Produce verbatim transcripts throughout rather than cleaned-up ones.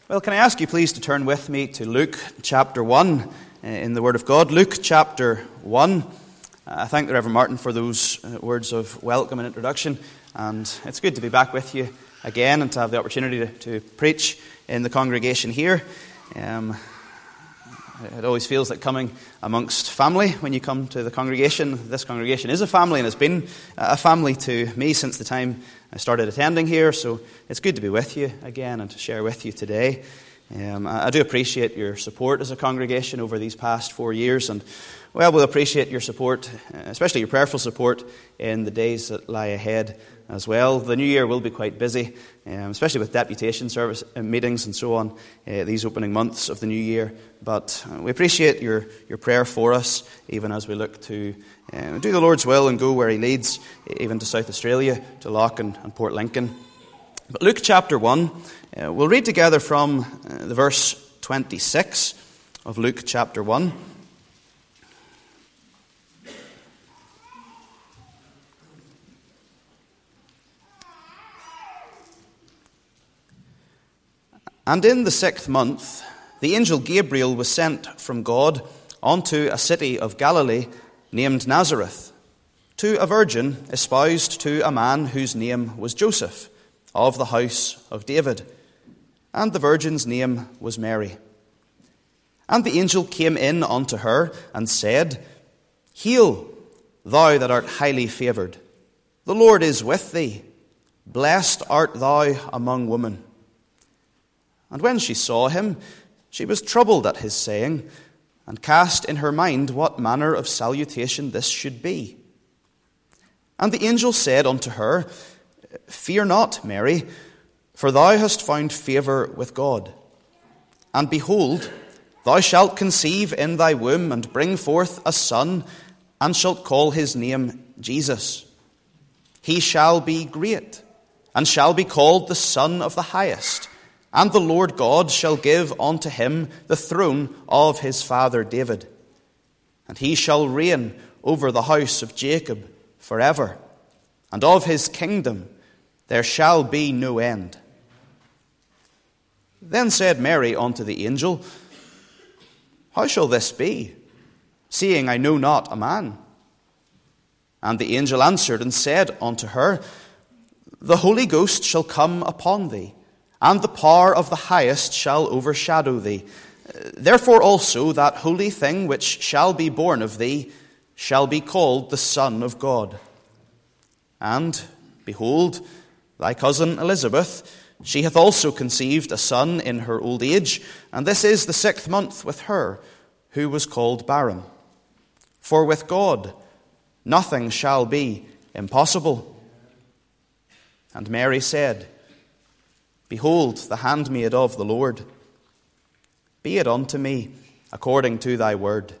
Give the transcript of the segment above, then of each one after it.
Well, can I ask you please to turn with me to Luke chapter one uh, in the Word of God. Luke chapter one. Uh, I thank the Reverend Martin for those uh, words of welcome and introduction. And it's good to be back with you again and to have the opportunity to, to preach in the congregation here. Um, it always feels like coming amongst family when you come to the congregation. This congregation is a family and has been a family to me since the time I started attending here, so it's good to be with you again and to share with you today. Um, I do appreciate your support as a congregation over these past four years, and well, we'll appreciate your support, especially your prayerful support, in the days that lie ahead as well. The new year will be quite busy, um, especially with deputation service uh, meetings and so on, uh, these opening months of the new year. But uh, we appreciate your, your prayer for us, even as we look to uh, do the Lord's will and go where He leads, even to South Australia, to Loch and, and Port Lincoln. But Luke chapter one, uh, we'll read together from uh, the verse twenty-six of Luke chapter one. And in the sixth month, the angel Gabriel was sent from God unto a city of Galilee named Nazareth, to a virgin espoused to a man whose name was Joseph, of the house of David. And the virgin's name was Mary. And the angel came in unto her and said, Hail, thou that art highly favoured, the Lord is with thee. Blessed art thou among women. And when she saw him, she was troubled at his saying, and cast in her mind what manner of salutation this should be. And the angel said unto her, Fear not, Mary, for thou hast found favour with God. And behold, thou shalt conceive in thy womb, and bring forth a son, and shalt call his name Jesus. He shall be great, and shall be called the Son of the Highest. And the Lord God shall give unto him the throne of his father David. And he shall reign over the house of Jacob forever. And of his kingdom there shall be no end. Then said Mary unto the angel, How shall this be, seeing I know not a man? And the angel answered and said unto her, The Holy Ghost shall come upon thee, and the power of the Highest shall overshadow thee. Therefore also that holy thing which shall be born of thee shall be called the Son of God. And, behold, thy cousin Elizabeth, she hath also conceived a son in her old age, and this is the sixth month with her, who was called barren. For with God nothing shall be impossible. And Mary said, Behold, the handmaid of the Lord. Be it unto me according to thy word.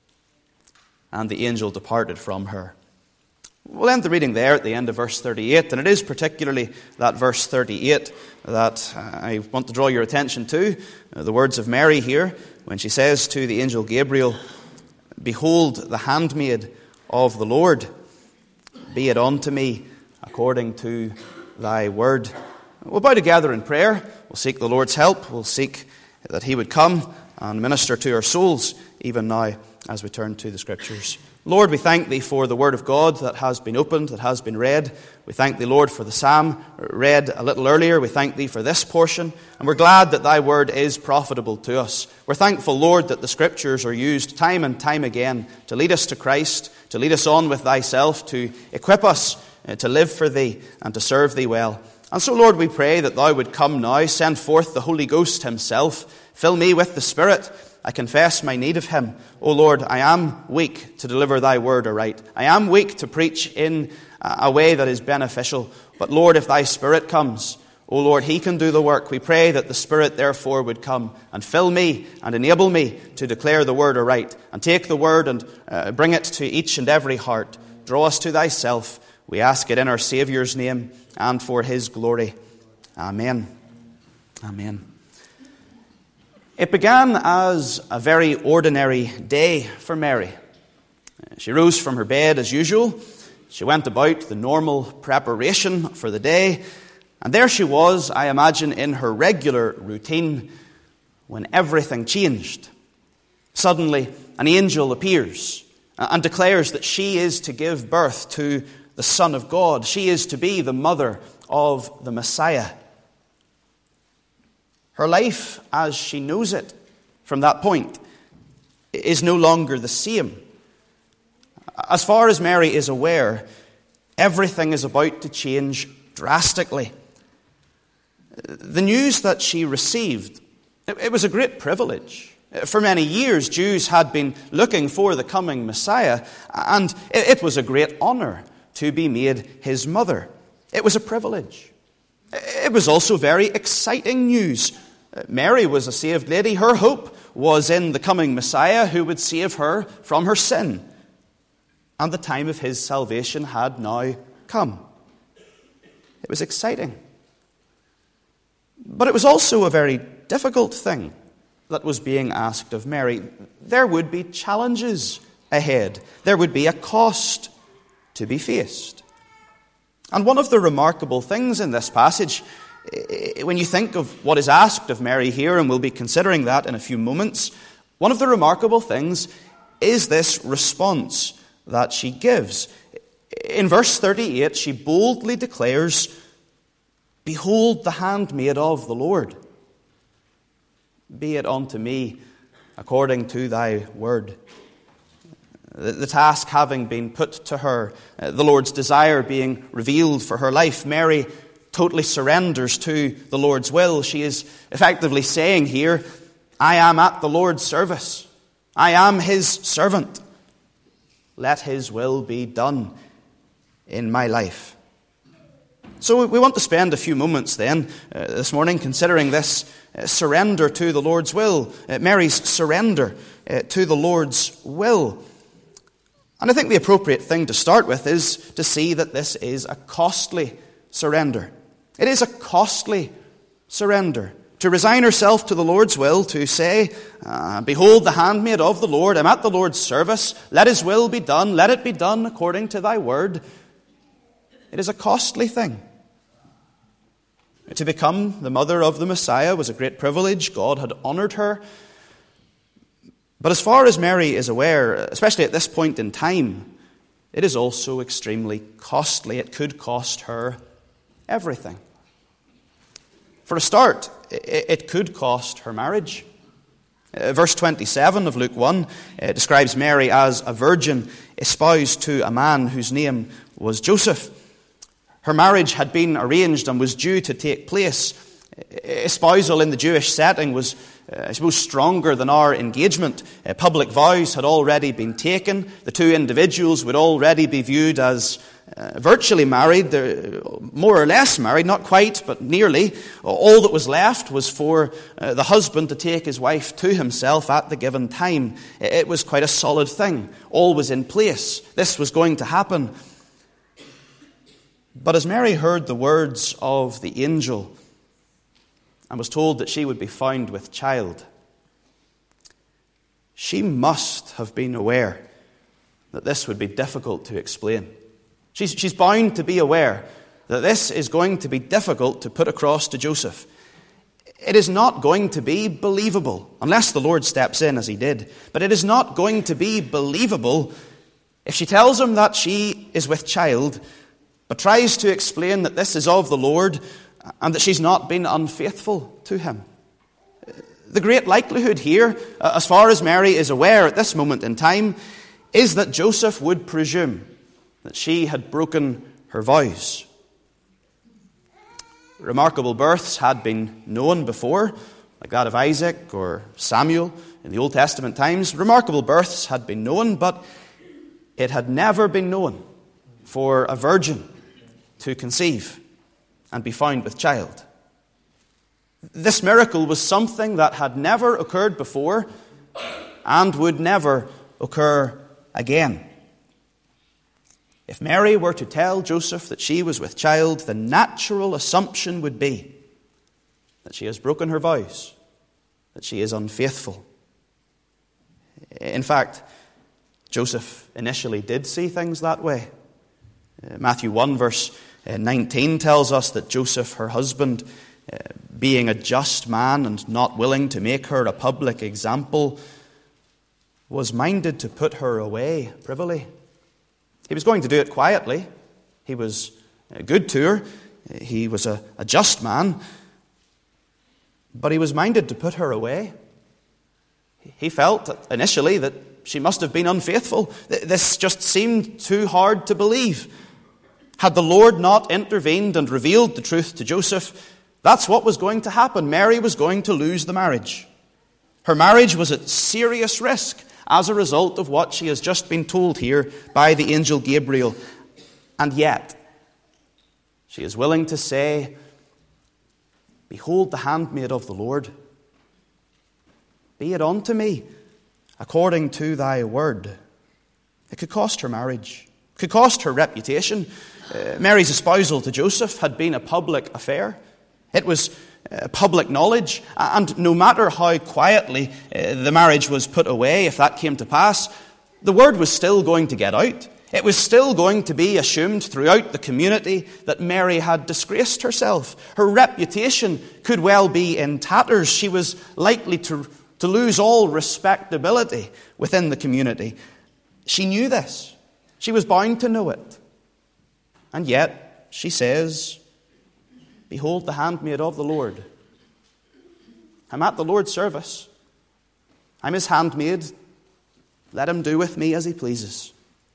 And the angel departed from her. We'll end the reading there at the end of verse thirty-eight, and it is particularly that verse thirty-eight that I want to draw your attention to. The words of Mary here, when she says to the angel Gabriel, Behold, the handmaid of the Lord. Be it unto me according to thy word. We'll bow together in prayer. We'll seek the Lord's help. We'll seek that He would come and minister to our souls even now as we turn to the Scriptures. Lord, we thank Thee for the Word of God that has been opened, that has been read. We thank Thee, Lord, for the psalm read a little earlier. We thank Thee for this portion, and we're glad that Thy Word is profitable to us. We're thankful, Lord, that the Scriptures are used time and time again to lead us to Christ, to lead us on with Thyself, to equip us to live for Thee and to serve Thee well. And so, Lord, we pray that Thou would come now, send forth the Holy Ghost Himself, fill me with the Spirit. I confess my need of Him. O Lord, I am weak to deliver Thy word aright. I am weak to preach in a way that is beneficial. But Lord, if Thy Spirit comes, O Lord, He can do the work. We pray that the Spirit therefore would come and fill me and enable me to declare the word aright and take the word and uh, bring it to each and every heart. Draw us to Thyself. We ask it in our Saviour's name and for His glory. Amen. Amen. It began as a very ordinary day for Mary. She rose from her bed as usual. She went about the normal preparation for the day. And there she was, I imagine, in her regular routine, when everything changed. Suddenly, an angel appears and declares that she is to give birth to the Son of God. She is to be the mother of the Messiah. Her life, as she knows it from that point, is no longer the same. As far as Mary is aware, everything is about to change drastically. The news that she received, it was a great privilege. For many years, Jews had been looking for the coming Messiah, and it was a great honor to be made his mother. It was a privilege. It was also very exciting news. Mary was a saved lady. Her hope was in the coming Messiah who would save her from her sin. And the time of his salvation had now come. It was exciting. But it was also a very difficult thing that was being asked of Mary. There would be challenges ahead. There would be a cost to be faced. And one of the remarkable things in this passage, when you think of what is asked of Mary here, and we'll be considering that in a few moments, one of the remarkable things is this response that she gives. In verse thirty-eight, she boldly declares, "Behold the handmaid of the Lord. Be it unto me according to thy word." The task having been put to her, the Lord's desire being revealed for her life, Mary totally surrenders to the Lord's will. She is effectively saying here, I am at the Lord's service. I am his servant. Let his will be done in my life. So we want to spend a few moments then uh, this morning considering this uh, surrender to the Lord's will, uh, Mary's surrender uh, to the Lord's will. And I think the appropriate thing to start with is to see that this is a costly surrender. It is a costly surrender. To resign herself to the Lord's will, to say, uh, behold the handmaid of the Lord, I'm at the Lord's service, let his will be done, let it be done according to thy word. It is a costly thing. To become the mother of the Messiah was a great privilege. God had honored her. But as far as Mary is aware, especially at this point in time, it is also extremely costly. It could cost her everything. For a start, it could cost her marriage. Verse twenty-seven of Luke one describes Mary as a virgin espoused to a man whose name was Joseph. Her marriage had been arranged and was due to take place. Espousal in the Jewish setting was, uh, I suppose, stronger than our engagement. Uh, public vows had already been taken. The two individuals would already be viewed as uh, virtually married. They're more or less married, not quite, but nearly. All that was left was for uh, the husband to take his wife to himself at the given time. It was quite a solid thing. All was in place. This was going to happen. But as Mary heard the words of the angel and was told that she would be found with child, she must have been aware that this would be difficult to explain. She's, she's bound to be aware that this is going to be difficult to put across to Joseph. It is not going to be believable, unless the Lord steps in as he did. But it is not going to be believable if she tells him that she is with child, but tries to explain that this is of the Lord and that she's not been unfaithful to him. The great likelihood here, as far as Mary is aware at this moment in time, is that Joseph would presume that she had broken her vows. Remarkable births had been known before, like that of Isaac or Samuel in the Old Testament times. Remarkable births had been known, but it had never been known for a virgin to conceive and be found with child. This miracle was something that had never occurred before and would never occur again. If Mary were to tell Joseph that she was with child, the natural assumption would be that she has broken her vows, that she is unfaithful. In fact, Joseph initially did see things that way. Matthew one, verse uh, nineteen tells us that Joseph, her husband, uh, being a just man and not willing to make her a public example, was minded to put her away privily. He was going to do it quietly. He was good to her. He was a, a just man. But he was minded to put her away. He felt initially that she must have been unfaithful. This just seemed too hard to believe. Had the Lord not intervened and revealed the truth to Joseph, that's what was going to happen. Mary was going to lose the marriage. Her marriage was at serious risk as a result of what she has just been told here by the angel Gabriel. And yet, she is willing to say, "Behold the handmaid of the Lord. Be it unto me according to thy word." It could cost her marriage. It could cost her reputation. Uh, Mary's espousal to Joseph had been a public affair. It was uh, public knowledge. And no matter how quietly uh, the marriage was put away, if that came to pass, the word was still going to get out. It was still going to be assumed throughout the community that Mary had disgraced herself. Her reputation could well be in tatters. She was likely to, to lose all respectability within the community. She knew this. She was bound to know it. And yet, she says, "Behold the handmaid of the Lord." I'm at the Lord's service. I'm his handmaid. Let him do with me as he pleases.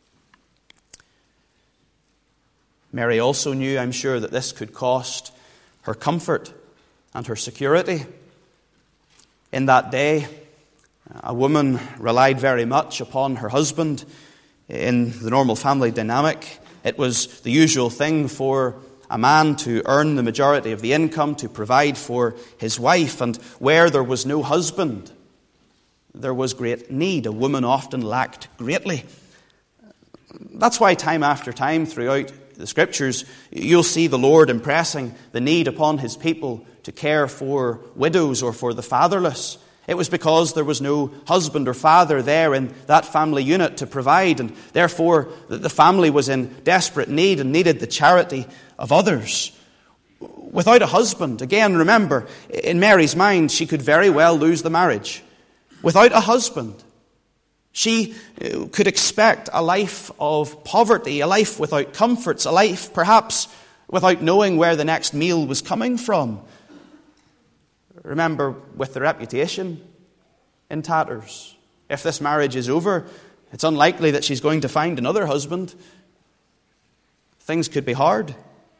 Mary also knew, I'm sure, that this could cost her comfort and her security. In that day, a woman relied very much upon her husband in the normal family dynamic. It was the usual thing for a man to earn the majority of the income to provide for his wife. And where there was no husband, there was great need. A woman often lacked greatly. That's why time after time throughout the Scriptures, you'll see the Lord impressing the need upon his people to care for widows or for the fatherless. It was because there was no husband or father there in that family unit to provide, and therefore the family was in desperate need and needed the charity of others. Without a husband, again, remember, in Mary's mind, she could very well lose the marriage. Without a husband, she could expect a life of poverty, a life without comforts, a life perhaps without knowing where the next meal was coming from. Remember, with the reputation in tatters, if this marriage is over, it's unlikely that she's going to find another husband. Things could be hard.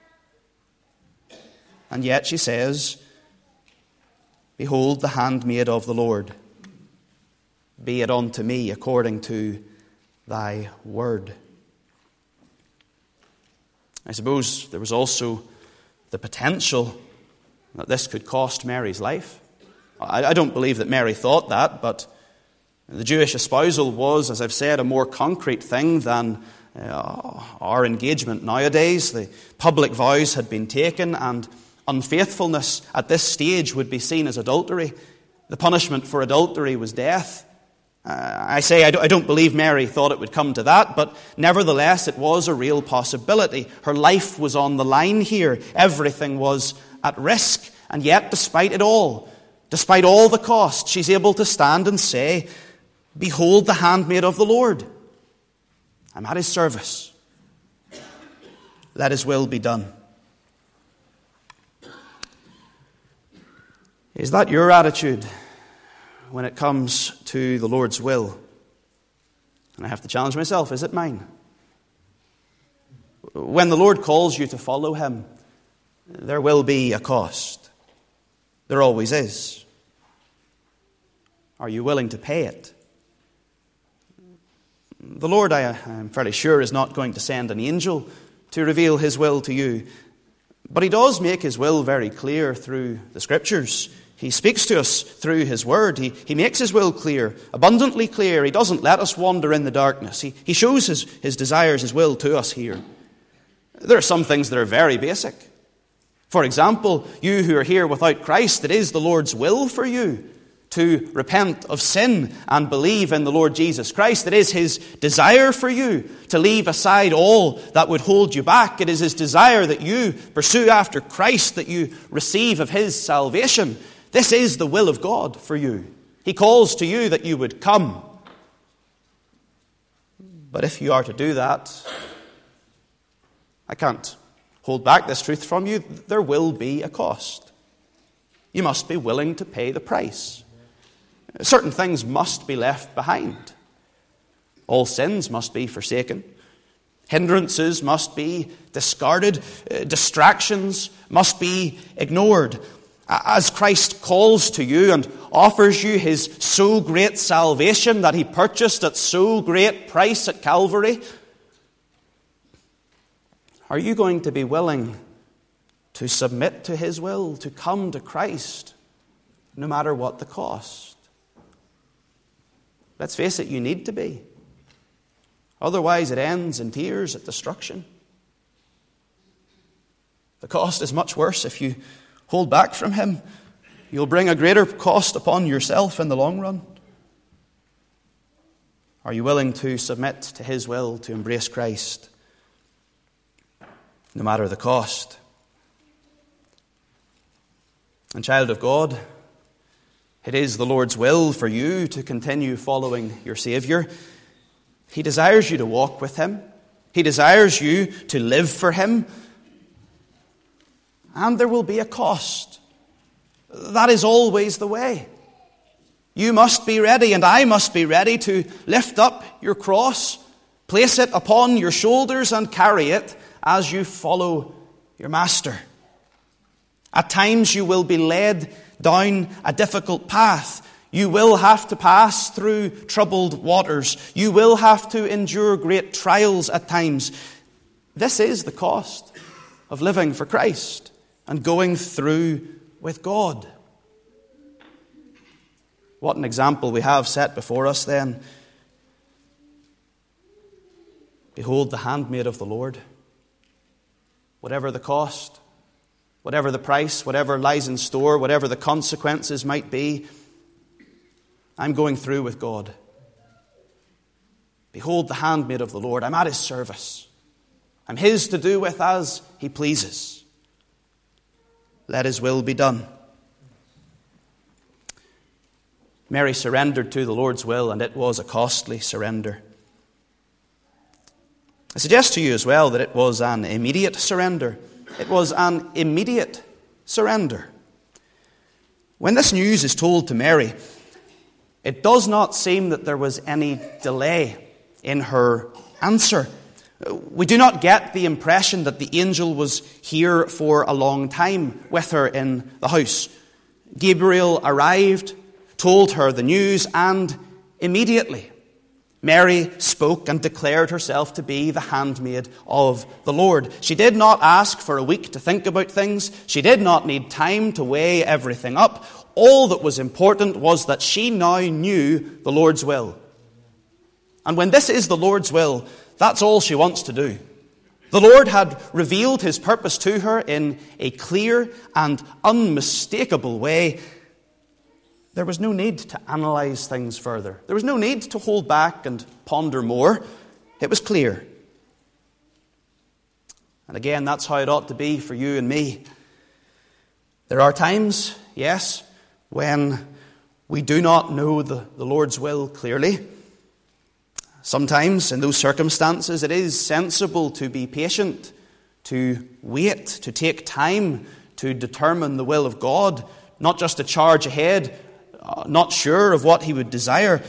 And yet she says, "Behold the handmaid of the Lord. Be it unto me according to thy word." I suppose there was also the potential that this could cost Mary's life. I, I don't believe that Mary thought that, but the Jewish espousal was, as I've said, a more concrete thing than uh, our engagement nowadays. The public vows had been taken, and unfaithfulness at this stage would be seen as adultery. The punishment for adultery was death. Uh, I say I don't, I don't believe Mary thought it would come to that, but nevertheless it was a real possibility. Her life was on the line here. Everything was at risk. And yet, despite it all, despite all the cost, she's able to stand and say, "Behold the handmaid of the Lord. I'm at his service. Let his will be done." Is that your attitude when it comes to the Lord's will? And I have to challenge myself, is it mine? When the Lord calls you to follow him, there will be a cost. There always is. Are you willing to pay it? The Lord, I am fairly sure, is not going to send an angel to reveal his will to you. But he does make his will very clear through the Scriptures. He speaks to us through his word. He, he makes his will clear, abundantly clear. He doesn't let us wander in the darkness. He, he shows his, his desires, his will to us here. There are some things that are very basic. For example, you who are here without Christ, it is the Lord's will for you to repent of sin and believe in the Lord Jesus Christ. It is his desire for you to leave aside all that would hold you back. It is his desire that you pursue after Christ, that you receive of his salvation. This is the will of God for you. He calls to you that you would come. But if you are to do that, I can't hold back this truth from you. There will be a cost. You must be willing to pay the price. Certain things must be left behind. All sins must be forsaken. Hindrances must be discarded. Uh, distractions must be ignored. As Christ calls to you and offers you his so great salvation that he purchased at so great price at Calvary, are you going to be willing to submit to his will, to come to Christ, no matter what the cost? Let's face it, you need to be. Otherwise, it ends in tears at destruction. The cost is much worse if you hold back from him. You'll bring a greater cost upon yourself in the long run. Are you willing to submit to his will, to embrace Christ, no matter the cost? And child of God, it is the Lord's will for you to continue following your Savior. He desires you to walk with him. He desires you to live for him. And there will be a cost. That is always the way. You must be ready, and I must be ready to lift up your cross, place it upon your shoulders, and carry it as you follow your Master. At times you will be led down a difficult path. You will have to pass through troubled waters. You will have to endure great trials at times. This is the cost of living for Christ and going through with God. What an example we have set before us then. Behold the handmaid of the Lord. Whatever the cost, whatever the price, whatever lies in store, whatever the consequences might be, I'm going through with God. Behold the handmaid of the Lord. I'm at his service. I'm his to do with as he pleases. Let his will be done. Mary surrendered to the Lord's will, and it was a costly surrender. I suggest to you as well that it was an immediate surrender. It was an immediate surrender. When this news is told to Mary, it does not seem that there was any delay in her answer. We do not get the impression that the angel was here for a long time with her in the house. Gabriel arrived, told her the news, and immediately Mary spoke and declared herself to be the handmaid of the Lord. She did not ask for a week to think about things. She did not need time to weigh everything up. All that was important was that she now knew the Lord's will. And when this is the Lord's will, that's all she wants to do. The Lord had revealed his purpose to her in a clear and unmistakable way. There was no need to analyze things further. There was no need to hold back and ponder more. It was clear. And again, that's how it ought to be for you and me. There are times, yes, when we do not know the, the Lord's will clearly. Sometimes in those circumstances it is sensible to be patient, to wait, to take time to determine the will of God, not just to charge ahead, uh, not sure of what he would desire.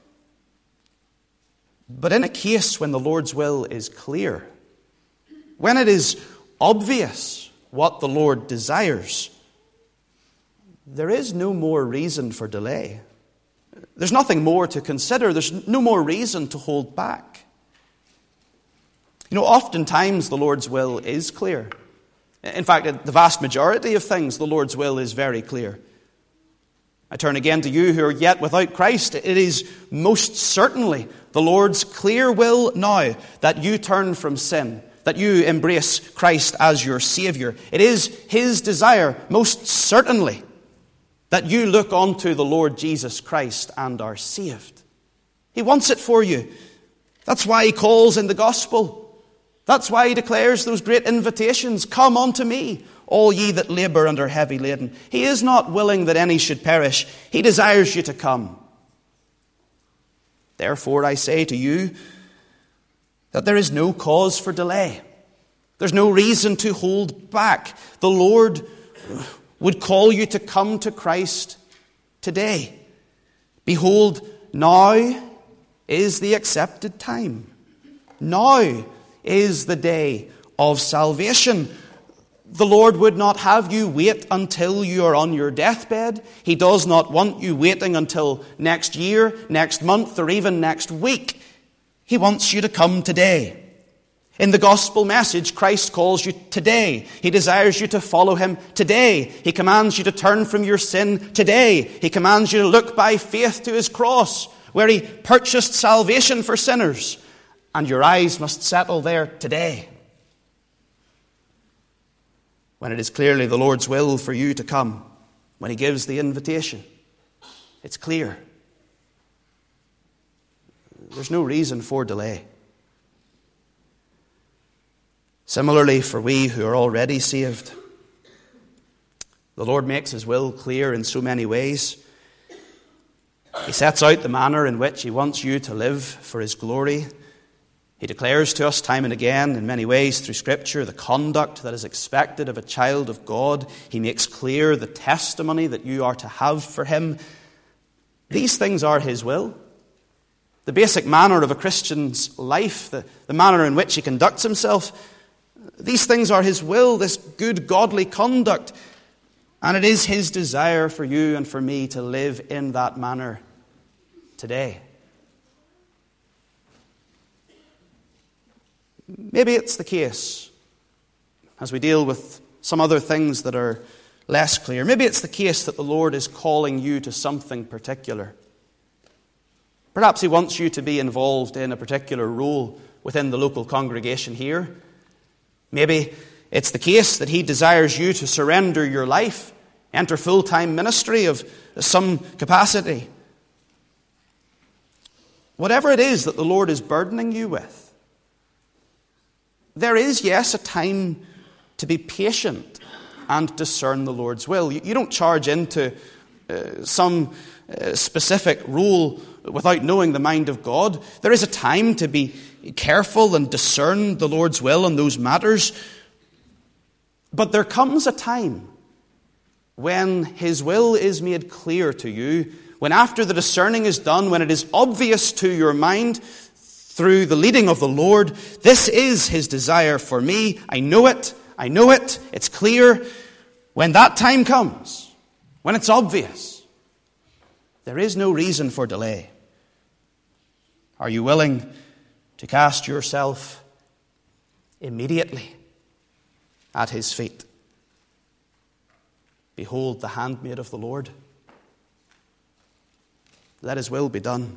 But in a case when the Lord's will is clear, when it is obvious what the Lord desires, there is no more reason for delay. There's nothing more to consider. There's no more reason to hold back. You know, oftentimes the Lord's will is clear. In fact, in the vast majority of things, the Lord's will is very clear. I turn again to you who are yet without Christ. It is most certainly the Lord's clear will now that you turn from sin, that you embrace Christ as your Savior. It is his desire, most certainly, that you look unto the Lord Jesus Christ and are saved. He wants it for you. That's why he calls in the gospel. That's why he declares those great invitations. Come unto me, all ye that labor and are heavy laden. He is not willing that any should perish. He desires you to come. Therefore I say to you that there is no cause for delay. There's no reason to hold back. The Lord would call you to come to Christ today. Behold, now is the accepted time. Now is the day of salvation. The Lord would not have you wait until you are on your deathbed. He does not want you waiting until next year, next month, or even next week. He wants you to come today. In the gospel message, Christ calls you today. He desires you to follow him today. He commands you to turn from your sin today. He commands you to look by faith to his cross, where he purchased salvation for sinners. And your eyes must settle there today, when it is clearly the Lord's will for you to come, when he gives the invitation. It's clear. There's no reason for delay. Similarly, for we who are already saved, the Lord makes his will clear in so many ways. He sets out the manner in which he wants you to live for his glory. He declares to us time and again, in many ways through Scripture, the conduct that is expected of a child of God. He makes clear the testimony that you are to have for him. These things are his will. The basic manner of a Christian's life, the, the manner in which he conducts himself, these things are his will, this good, godly conduct. And it is his desire for you and for me to live in that manner today. Maybe it's the case, as we deal with some other things that are less clear, maybe it's the case that the Lord is calling you to something particular. Perhaps he wants you to be involved in a particular role within the local congregation here. Maybe it's the case that he desires you to surrender your life, enter full-time ministry of some capacity. Whatever it is that the Lord is burdening you with, there is, yes, a time to be patient and discern the Lord's will. You, you don't charge into uh, some uh, specific rule without knowing the mind of God. There is a time to be careful and discern the Lord's will on those matters. But there comes a time when his will is made clear to you, when after the discerning is done, when it is obvious to your mind through the leading of the Lord, this is his desire for me. I know it. I know it. It's clear. When that time comes, when it's obvious, there is no reason for delay. Are you willing to cast yourself immediately at his feet? Behold the handmaid of the Lord. Let his will be done.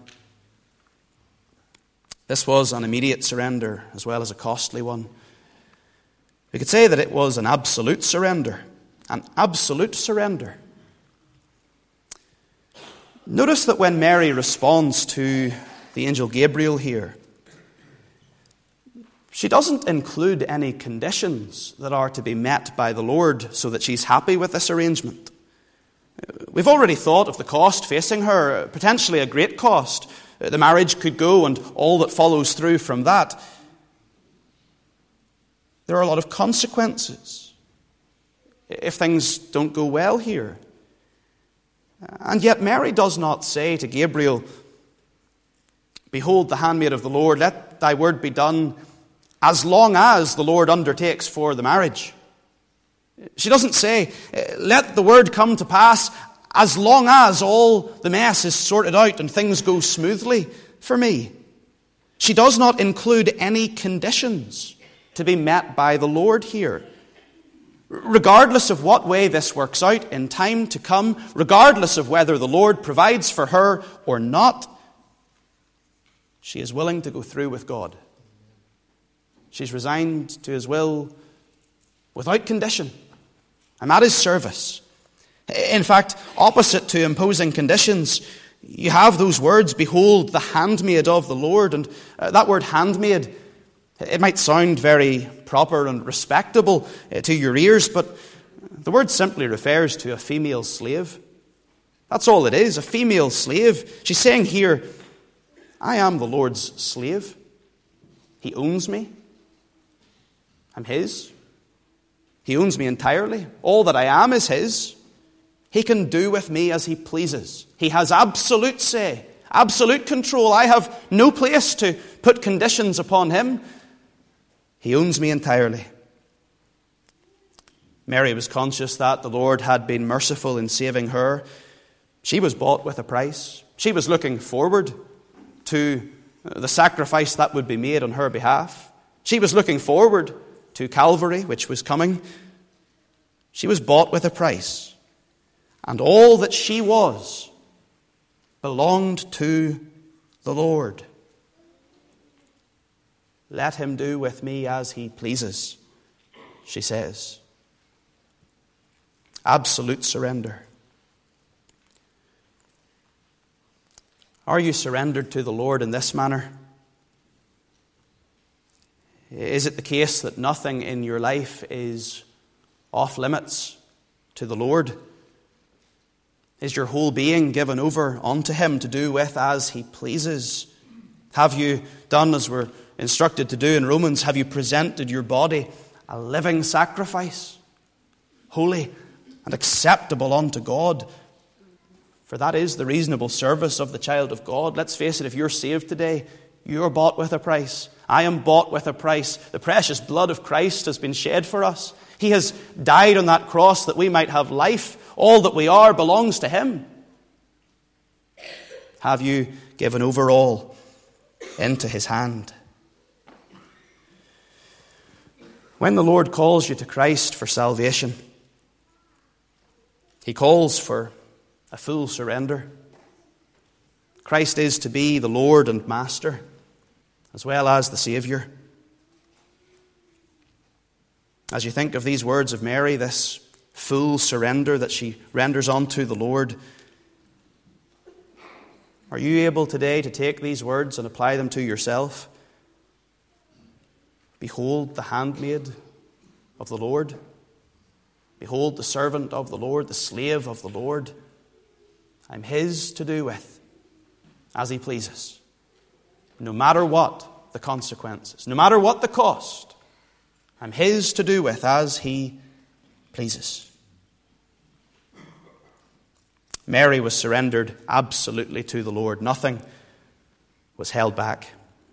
This was an immediate surrender as well as a costly one. We could say that it was an absolute surrender. An absolute surrender. Notice that when Mary responds to the angel Gabriel here, she doesn't include any conditions that are to be met by the Lord so that she's happy with this arrangement. We've already thought of the cost facing her, potentially a great cost. The marriage could go and all that follows through from that. There are a lot of consequences if things don't go well here. And yet Mary does not say to Gabriel, behold the handmaid of the Lord, let thy word be done as long as the Lord undertakes for the marriage. She doesn't say, let the word come to pass as long as all the mess is sorted out and things go smoothly for me. She does not include any conditions to be met by the Lord here. Regardless of what way this works out in time to come, regardless of whether the Lord provides for her or not, she is willing to go through with God. She's resigned to his will without condition. I'm at his service. In fact, opposite to imposing conditions, you have those words, behold, the handmaid of the Lord. And uh, that word handmaid, it might sound very proper and respectable uh, to your ears, but the word simply refers to a female slave. That's all it is, a female slave. She's saying here, I am the Lord's slave. He owns me. I'm his. He owns me entirely. All that I am is his. He can do with me as he pleases. He has absolute say, absolute control. I have no place to put conditions upon him. He owns me entirely. Mary was conscious that the Lord had been merciful in saving her. She was bought with a price. She was looking forward to the sacrifice that would be made on her behalf. She was looking forward to Calvary, which was coming. She was bought with a price. And all that she was belonged to the Lord. Let him do with me as he pleases, she says. Absolute surrender. Are you surrendered to the Lord in this manner? Is it the case that nothing in your life is off limits to the Lord? Is your whole being given over unto him to do with as he pleases? Have you done as we're instructed to do in Romans? Have you presented your body a living sacrifice, holy and acceptable unto God? For that is the reasonable service of the child of God. Let's face it, if you're saved today, you're bought with a price. I am bought with a price. The precious blood of Christ has been shed for us. He has died on that cross that we might have life. All that we are belongs to him. Have you given over all into his hand? When the Lord calls you to Christ for salvation, he calls for a full surrender. Christ is to be the Lord and Master, as well as the Savior. As you think of these words of Mary, this full surrender that she renders unto the Lord, are you able today to take these words and apply them to yourself? Behold the handmaid of the Lord. Behold the servant of the Lord, the slave of the Lord. I'm his to do with as he pleases. No matter what the consequences, no matter what the cost, I'm his to do with as he pleases. Mary was surrendered absolutely to the Lord. Nothing was held back.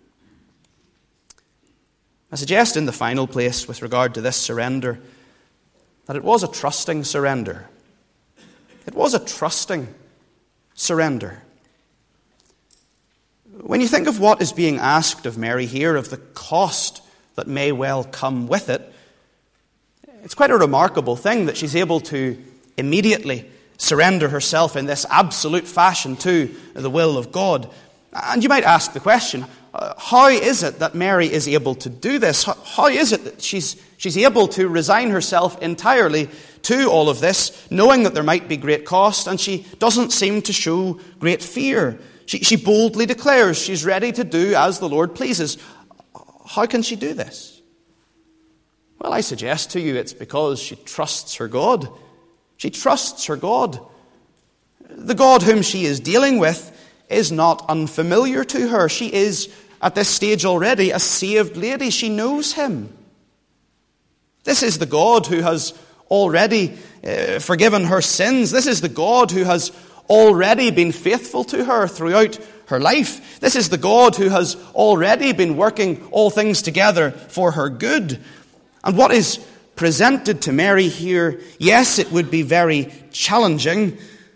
I suggest in the final place with regard to this surrender that it was a trusting surrender. It was a trusting surrender. When you think of what is being asked of Mary here, of the cost that may well come with it, it's quite a remarkable thing that she's able to immediately surrender herself in this absolute fashion to the will of God. And you might ask the question, uh, how is it that Mary is able to do this? How, how is it that she's, she's able to resign herself entirely to all of this, knowing that there might be great cost, and she doesn't seem to show great fear? She, she boldly declares she's ready to do as the Lord pleases. How can she do this? Well, I suggest to you it's because she trusts her God. She trusts her God. The God whom she is dealing with is not unfamiliar to her. She is, at this stage already, a saved lady. She knows him. This is the God who has already uh, forgiven her sins. This is the God who has already been faithful to her throughout her life. This is the God who has already been working all things together for her good. And what is presented to Mary here, yes, it would be very challenging,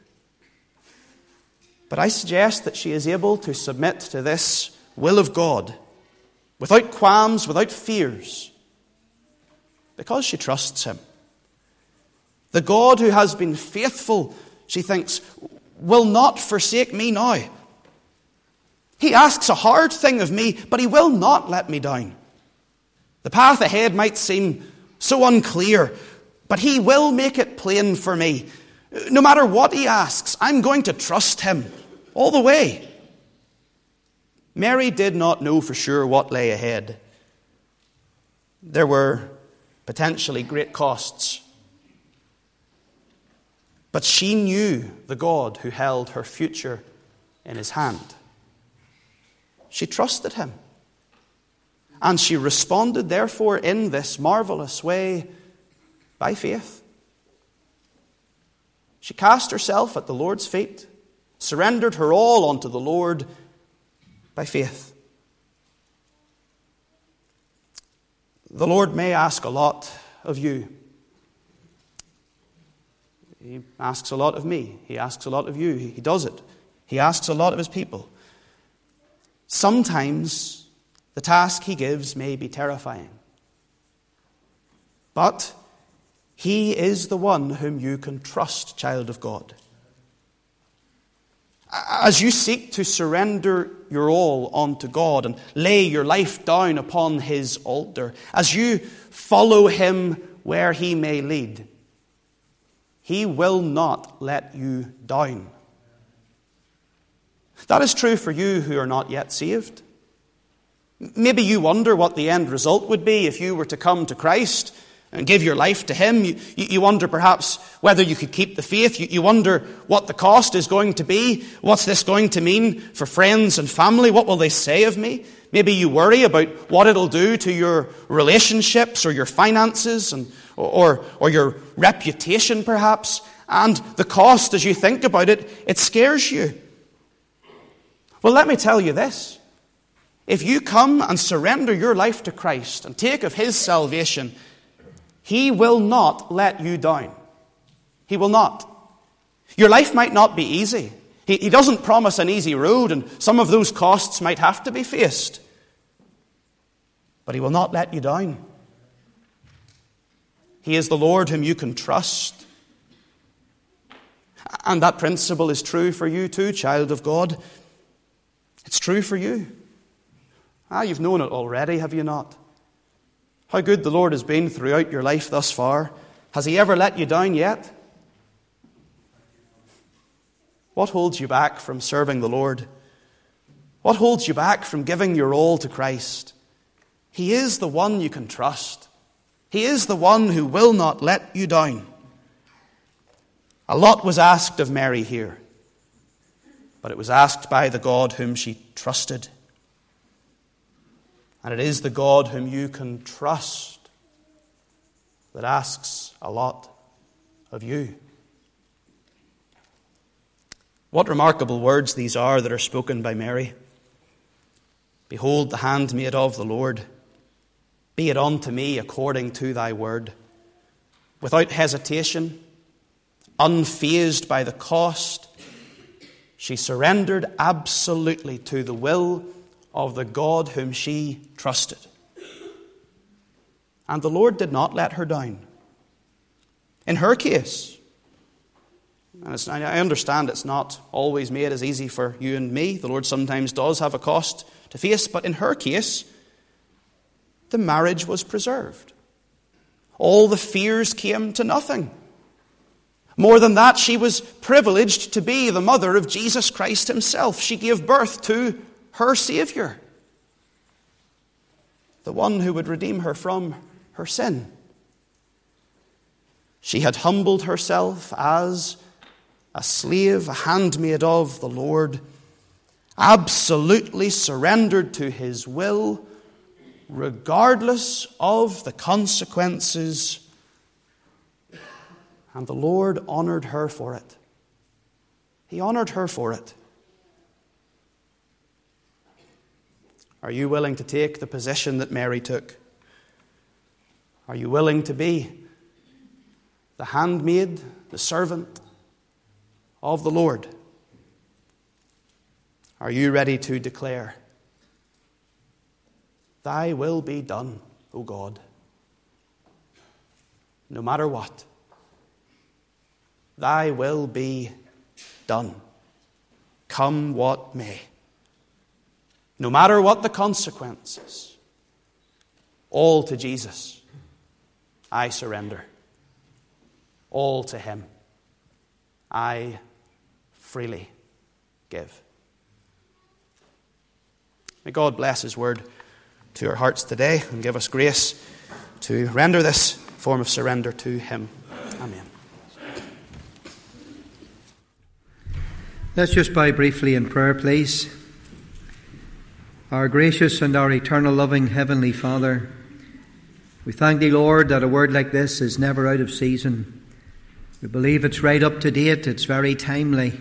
but I suggest that she is able to submit to this will of God without qualms, without fears, because she trusts him. The God who has been faithful, she thinks, will not forsake me now. He asks a hard thing of me, but he will not let me down. The path ahead might seem so unclear, but he will make it plain for me. No matter what he asks, I'm going to trust him all the way. Mary did not know for sure what lay ahead. There were potentially great costs. But she knew the God who held her future in his hand. She trusted him. And she responded, therefore, in this marvelous way by faith. She cast herself at the Lord's feet, surrendered her all unto the Lord by faith. The Lord may ask a lot of you. He asks a lot of me. He asks a lot of you. He does it. He asks a lot of his people. Sometimes the task he gives may be terrifying. But he is the one whom you can trust, child of God. As you seek to surrender your all unto God and lay your life down upon his altar, as you follow him where he may lead, he will not let you down. That is true for you who are not yet saved. Maybe you wonder what the end result would be if you were to come to Christ and give your life to him. You, you wonder perhaps whether you could keep the faith. You, you wonder what the cost is going to be. What's this going to mean for friends and family? What will they say of me? Maybe you worry about what it'll do to your relationships or your finances and, or, or your reputation perhaps. And the cost, as you think about it, it scares you. Well, let me tell you this. If you come and surrender your life to Christ and take of his salvation, he will not let you down. He will not. Your life might not be easy. He, he doesn't promise an easy road, and some of those costs might have to be faced. But he will not let you down. He is the Lord whom you can trust. And that principle is true for you too, child of God. It's true for you. Ah, you've known it already, have you not? How good the Lord has been throughout your life thus far. Has he ever let you down yet? What holds you back from serving the Lord? What holds you back from giving your all to Christ? He is the one you can trust. He is the one who will not let you down. A lot was asked of Mary here, but it was asked by the God whom she trusted. And it is the God whom you can trust that asks a lot of you. What remarkable words these are that are spoken by Mary. Behold the handmaid of the Lord. Be it unto me according to thy word. Without hesitation, unfazed by the cost, she surrendered absolutely to the will of the God whom she trusted. And the Lord did not let her down. In her case, and it's, I understand it's not always made as easy for you and me. The Lord sometimes does have a cost to face, but in her case, the marriage was preserved. All the fears came to nothing. More than that, she was privileged to be the mother of Jesus Christ himself. She gave birth to her Savior, the one who would redeem her from her sin. She had humbled herself as a slave, a handmaid of the Lord, absolutely surrendered to his will, regardless of the consequences. And the Lord honored her for it. He honored her for it. Are you willing to take the position that Mary took? Are you willing to be the handmaid, the servant of the Lord? Are you ready to declare, thy will be done, O God, no matter what? Thy will be done, come what may. No matter what the consequences, all to Jesus I surrender. All to him. I freely give. May God bless his word to our hearts today and give us grace to render this form of surrender to him. Amen. Let's just bow briefly in prayer, please. Our gracious and our eternal loving Heavenly Father, we thank Thee, Lord, that a word like this is never out of season. We believe it's right up to date, it's very timely.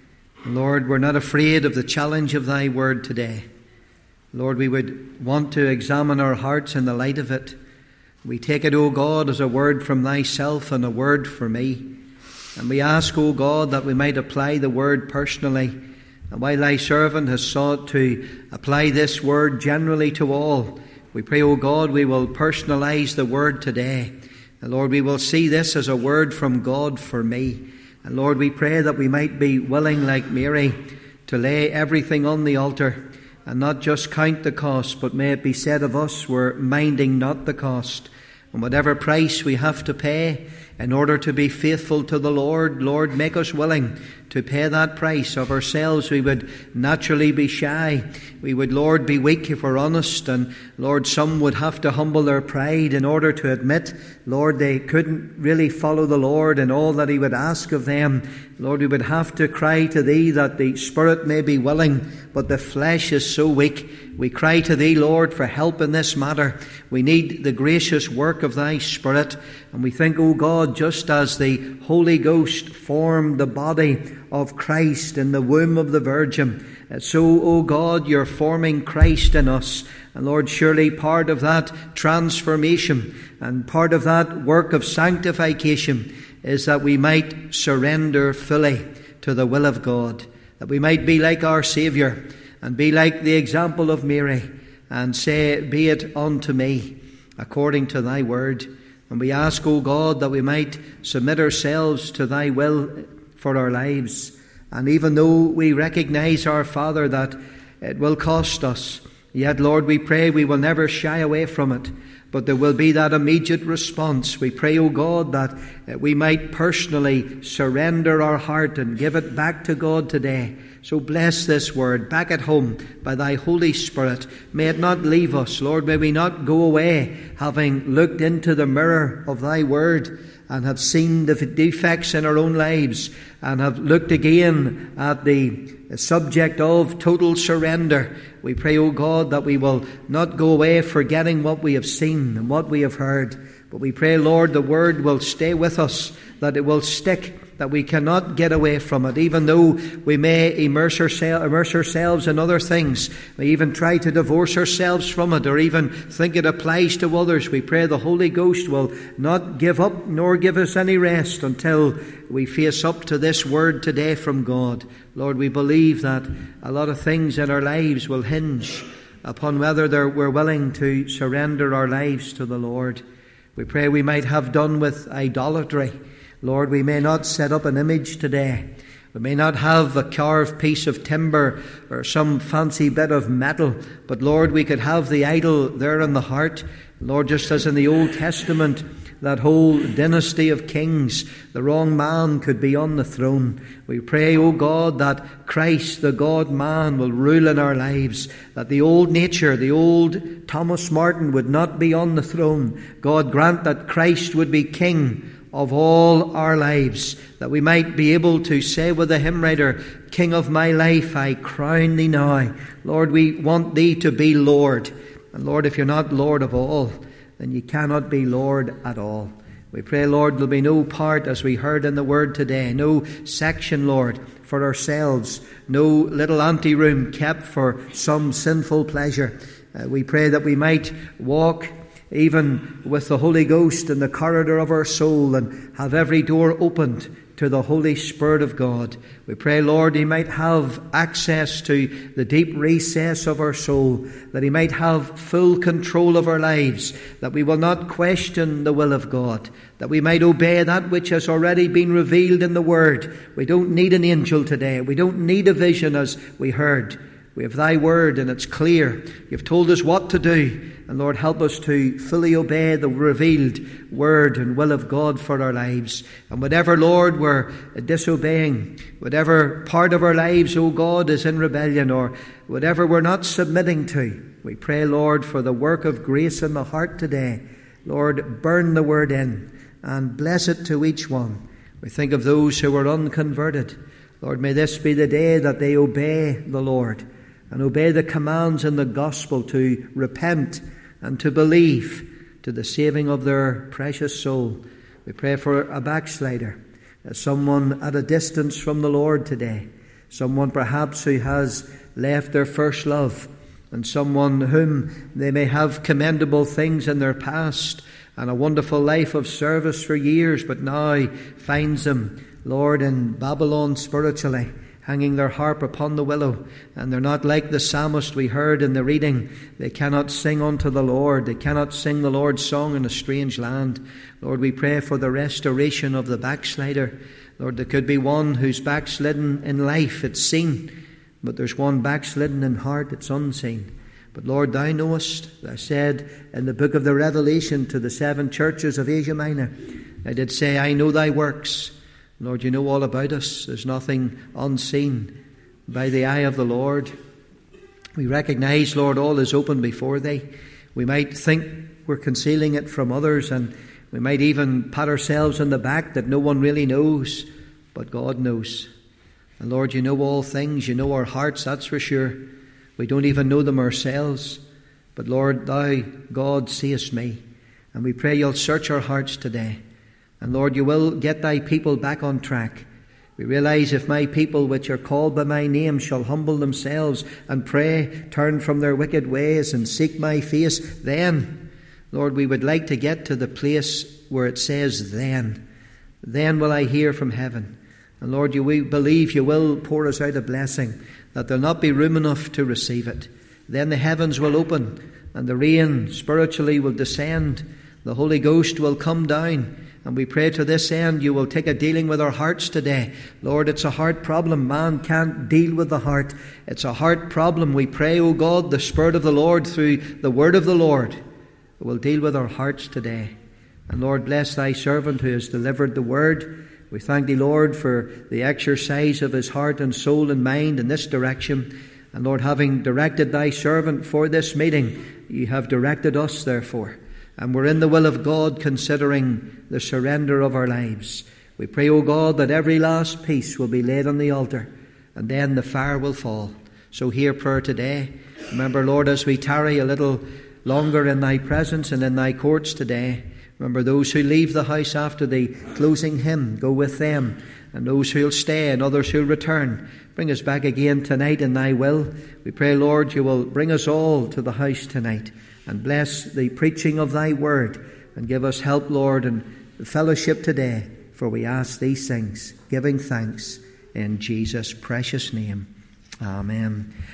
Lord, we're not afraid of the challenge of Thy word today. Lord, we would want to examine our hearts in the light of it. We take it, O God, as a word from Thyself and a word for me. And we ask, O God, that we might apply the word personally. And while Thy servant has sought to apply this word generally to all, we pray, O God, we will personalize the word today. And Lord, we will see this as a word from God for me. And Lord, we pray that we might be willing, like Mary, to lay everything on the altar and not just count the cost, but may it be said of us, we're minding not the cost. And whatever price we have to pay in order to be faithful to the Lord, Lord, make us willing to pay that price. Of ourselves we would naturally be shy. We would, Lord, be weak if we're honest. And Lord, some would have to humble their pride in order to admit, Lord, they couldn't really follow the Lord in all that He would ask of them. Lord, we would have to cry to Thee that the spirit may be willing, but the flesh is so weak. We cry to Thee, Lord, for help in this matter. We need the gracious work of Thy Spirit. And we think, O God, just as the Holy Ghost formed the body of Christ in the womb of the Virgin, so, O God, You're forming Christ in us. And Lord, surely part of that transformation and part of that work of sanctification is that we might surrender fully to the will of God, that we might be like our Saviour and be like the example of Mary and say, be it unto me according to Thy word. And we ask, O God, that we might submit ourselves to Thy will for our lives. And even though we recognize, our Father, that it will cost us, yet, Lord, we pray we will never shy away from it, but there will be that immediate response. We pray, O God, that we might personally surrender our heart and give it back to God today. So bless this word back at home by Thy Holy Spirit. May it not leave us, Lord. May we not go away having looked into the mirror of Thy word and have seen the defects in our own lives and have looked again at the subject of total surrender. We pray, O God, that we will not go away forgetting what we have seen and what we have heard. But we pray, Lord, the word will stay with us, that it will stick, that we cannot get away from it, even though we may immerse, ourselves, immerse ourselves in other things, we even try to divorce ourselves from it, or even think it applies to others. We pray the Holy Ghost will not give up nor give us any rest until we face up to this word today from God. Lord, we believe that a lot of things in our lives will hinge upon whether we're willing to surrender our lives to the Lord. We pray we might have done with idolatry. Lord, we may not set up an image today. We may not have a carved piece of timber or some fancy bit of metal, but Lord, we could have the idol there in the heart. Lord, just as in the Old Testament, that whole dynasty of kings, the wrong man could be on the throne. We pray, O God, that Christ, the God-man, will rule in our lives, that the old nature, the old Thomas Martin would not be on the throne. God, grant that Christ would be King of all our lives, that we might be able to say with the hymn writer, King of my life, I crown Thee now. Lord, we want Thee to be Lord. And Lord, if You're not Lord of all, then You cannot be Lord at all. We pray, Lord, there'll be no part, as we heard in the word today, no section, Lord, for ourselves, no little anteroom kept for some sinful pleasure. Uh, we pray that we might walk even with the Holy Ghost in the corridor of our soul and have every door opened to the Holy Spirit of God. We pray, Lord, He might have access to the deep recess of our soul, that He might have full control of our lives, that we will not question the will of God, that we might obey that which has already been revealed in the Word. We don't need an angel today. We don't need a vision, as we heard. We have thy word, and it's clear. You've told us what to do. And Lord, help us to fully obey the revealed word and will of God for our lives. And whatever, Lord, we're disobeying, whatever part of our lives, O God, is in rebellion, or whatever we're not submitting to, we pray, Lord, for the work of grace in the heart today. Lord, burn the word in and bless it to each one. We think of those who are unconverted. Lord, may this be the day that they obey the Lord and obey the commands in the gospel to repent and to believe to the saving of their precious soul. We pray for a backslider, someone at a distance from the Lord today, someone perhaps who has left their first love, and someone whom they may have commendable things in their past and a wonderful life of service for years, but now finds them, Lord, in Babylon spiritually, hanging their harp upon the willow. And they're not like the psalmist we heard in the reading. They cannot sing unto the Lord. They cannot sing the Lord's song in a strange land. Lord, we pray for the restoration of the backslider. Lord, there could be one who's backslidden in life, it's seen, but there's one backslidden in heart, it's unseen. But Lord, thou knowest. Thou said in the book of the Revelation to the seven churches of Asia Minor, I did say, I know thy works. Lord, you know all about us. There's nothing unseen by the eye of the Lord. We recognize, Lord, all is open before thee. We might think we're concealing it from others, and we might even pat ourselves on the back that no one really knows, but God knows. And Lord, you know all things. You know our hearts, that's for sure. We don't even know them ourselves. But Lord, thou, God, seest me. And we pray you'll search our hearts today. And Lord, you will get thy people back on track. We realize if my people which are called by my name shall humble themselves and pray, turn from their wicked ways and seek my face, then, Lord, we would like to get to the place where it says then. Then will I hear from heaven. And Lord, you, we believe you will pour us out a blessing, that there'll not be room enough to receive it. Then the heavens will open and the rain spiritually will descend. The Holy Ghost will come down. And we pray to this end you will take a dealing with our hearts today. Lord, it's a heart problem. Man can't deal with the heart. It's a heart problem. We pray, O God, the Spirit of the Lord through the word of the Lord will deal with our hearts today. And Lord, bless thy servant who has delivered the word. We thank thee, Lord, for the exercise of his heart and soul and mind in this direction. And Lord, having directed thy servant for this meeting, you have directed us therefore. And we're in the will of God, considering the surrender of our lives. We pray, O God, that every last piece will be laid on the altar, and then the fire will fall. So hear prayer today. Remember, Lord, as we tarry a little longer in thy presence and in thy courts today, remember those who leave the house after the closing hymn, go with them. And those who'll stay and others who'll return, bring us back again tonight in thy will. We pray, Lord, you will bring us all to the house tonight. And bless the preaching of thy word. And give us help, Lord, in fellowship today. For we ask these things, giving thanks in Jesus' precious name. Amen.